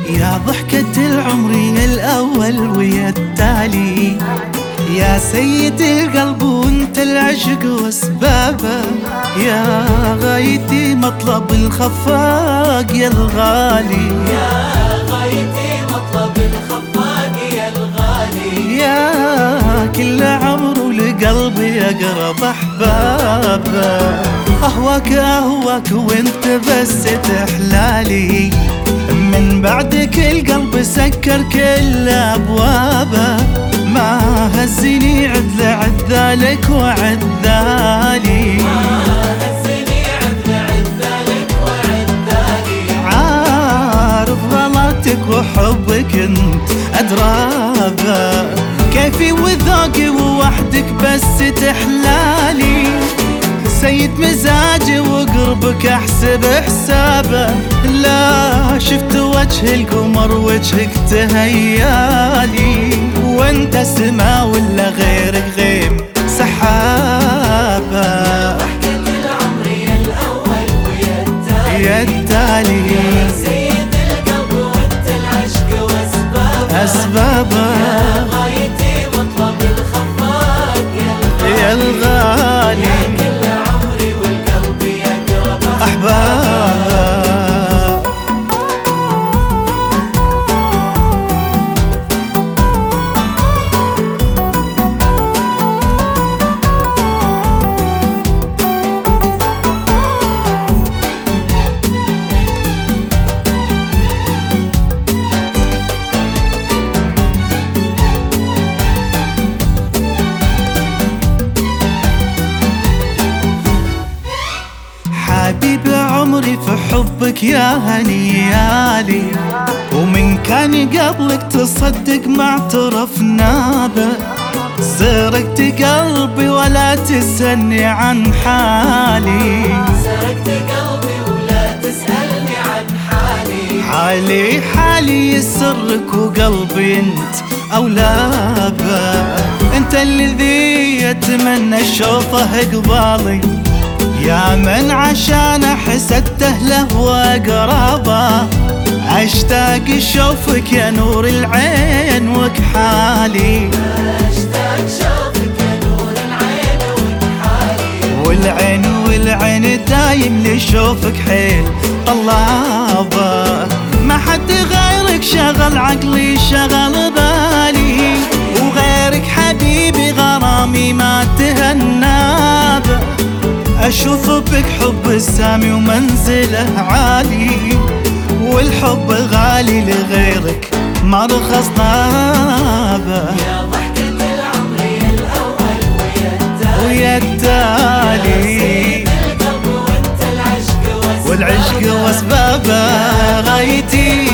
يا ضحكة العمر يا الأول ويا التالي، يا سيد القلب وانت العشق واسبابه، يا غايتي مطلب الخفاق يا الغالي، يا غايتي مطلب الخفاق يا الغالي، يا كل عمر لقلبي أقرب أحبابه، أهواك أهواك وانت بس تحلالي، من بعدك القلب سكر كل أبوابه، ما هزني عدل عدالك وعدالي، عارف غلطك وحبك انت أدرابه، كيفي وذوقي ووحدك بس تحلالي، سيد مزاجي وقربك احسب حسابه، لا شفت وجه القمر وجهك تهيالي، وانت سما ولا غيرك غيم سحابه، ضحكة العمر يا الأول ويا التالي، يا التالي يا سيد القلب وانت العشق واسبابه، يا غايتي مطلب الخفاق يا الغالي، يا كل عمري والقلب يقرب أحبابه. حبيب عمري في حبك يا هنيالي، ومن كان قبلك تصدق ما اعترفنا به، سرقت قلبي ولا تسألني عن حالي، سرقت قلبي ولا تسألني عن حالي، حالي يسرك وقلبي انت أولى به، انت الذي اتمنى اشوفه قبالي، يا من عشان حسدته له وقرابه، اشتاق اشوفك يا نور العين وكحالي، اشتاق شوفك يا نور العين وكحالي، والعين دايم لشوفك حيل طلابه، ما حد غيرك شغل عقلي شغل بالي، وغيرك حبيبي غرامي ما تهنابه، أشوف بك حب السامي ومنزله عالي، والحب غالي لغيرك ما رخص طابه، يا ضحكة العمر يا الأول ويا ويا التالي، التالي سيد القلب وانت العشق والعشق واسبابه، غايتي